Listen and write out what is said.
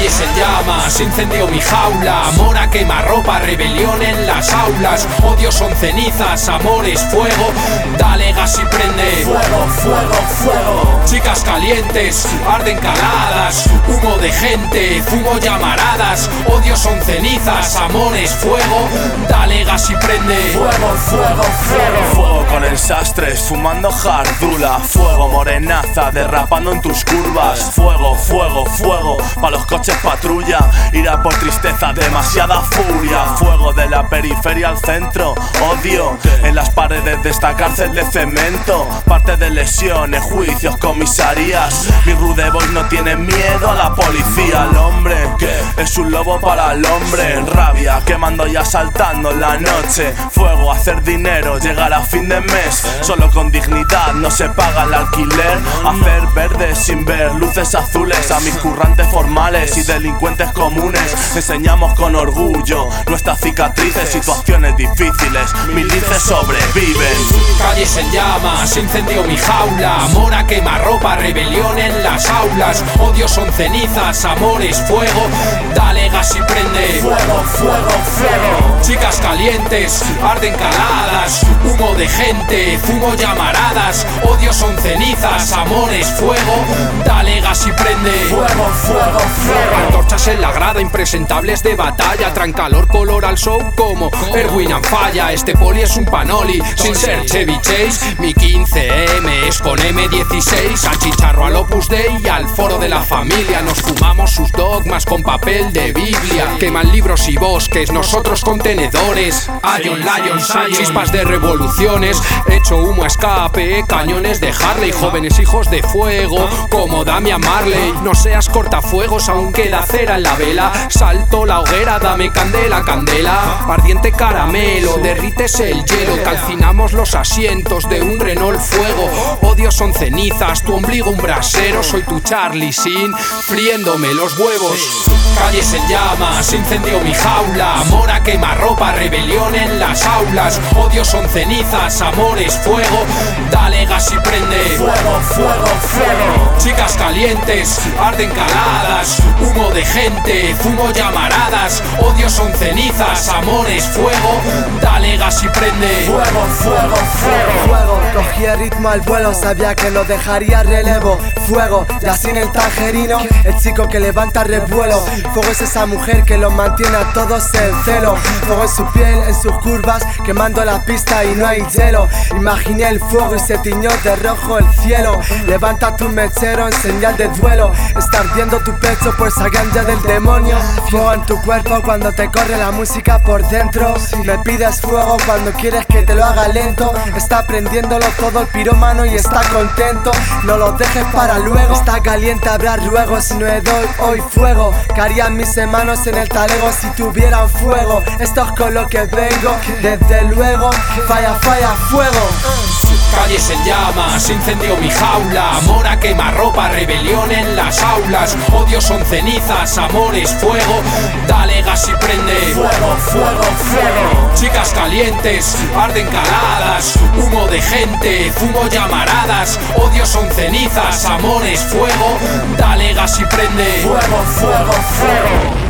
Calles en llamas, incendio mi jaula. Amor a quemarropa, rebelión en las aulas. Odios son cenizas, amor es fuego. Dale gas y prende. Fuego, fuego, fuego. Chicas calientes, arden caladas. Humo de gente, fumo llamaradas. Odios son cenizas, amor es fuego. Dale gas y prende. Fuego, fuego, fuego. Fuego con ensastres, fumando jardula. Fuego morenaza, derrapando en tus curvas. Fuego, fuego, fuego, pa' los coches patrulla. Irá por tristeza, demasiada furia. Fuego de la periferia al centro. Odio en las paredes de esta cárcel de cemento. Parte de lesiones, juicios, comisarías. Mis rude boys no tienen miedo a la policía. El hombre es un lobo para el hombre. En rabia, quemando y asaltando en la noche. Fuego, hacer dinero, llegar a fin de mes. Solo con dignidad no se paga el alquiler. Hacer verde sin ver luces azules. A mis currantes formales y delincuentes comunes enseñamos con orgullo nuestras cicatrices. Situaciones difíciles, mis linces sobreviven. Calles en llamas, incendio mi jaula. Amor a quemarropa, rebelión en las aulas. Odios son cenizas, amor es fuego. Dale gas y prende. Fuego, fuego, fuego. Chicas calientes, arden caladas. Humo de gente, fumo llamaradas. Odios son cenizas, amor es fuego. Dale gas y prende. Fuego, fuego, fuego. Antorchas en la grada, impresentables de batalla. Traen calor, color al show como Erwin Anfalla. Este poli es un panoli, sin ser Chevy Chase. Mi 15M es con M16. Al chicharro, al Opus Dei y al foro de la familia. Nos fumamos sus dogmas con papel de Biblia. Queman libros y bosques, nosotros contenedores. Ion, Lions, chispas de revoluciones. Hecho humo a escape, cañones de Harley. Jóvenes hijos de fuego, como Damian Marley. No seas cortafuegos, aún queda cera en la vela. Salto la hoguera, dame candela, candela. Ardiente caramelo, derrites el hielo. Calcinamos los asientos de un Renault Fuego. Odios son cenizas, tu ombligo un brasero. Soy tu Charlie Sin, friéndome los huevos. Calles en llamas, incendio mi jaula. Amor a quemarropa, rebelión en las aulas. Odios son cenizas, amor es fuego. Dale gas y prende. Fuego, fuego, fuego. Chicas calientes, arden caladas. Humo de gente, fumo llamaradas. Odios son cenizas, amor es fuego. Dale gas y prende. Fuego, fuego, fuego. Fuego, cogía ritmo al vuelo, sabía que lo dejaría relevo. Fuego, ya sin el tangerino, el chico que levanta revuelo. Fuego es esa mujer que los mantiene a todos en celo. Fuego en su piel, en sus curvas, quemando la pista y no hay hielo. Imaginé el fuego y se tiñó de rojo el cielo. Levanta tu mechero en señal de duelo. Está ardiendo tu pecho por esa ganja del demonio. Fuego en tu cuerpo cuando te corre la música por dentro. Me pides fuego cuando quieres que te lo haga lento. Está prendiéndolo todo el pirómano y está contento. No lo dejes para luego. Está caliente, habrá ruego si no le doy hoy fuego. ¿Qué harían mis hermanos en el talego si tuvieran fuego? Esto es con lo que vengo, desde luego. Falla, falla, fuego. Calles en llamas, incendio mi jaula. Amor a quemarropa, rebelión en las aulas. Odios son cenizas, amor es fuego. Dale gas y prende. Fuego, fuego, fuego. Chicas calientes, arden caladas. Humo de gente, fumo llamaradas. Odios son cenizas, amor es fuego. Dale gas y prende. Fuego, fuego, fuego.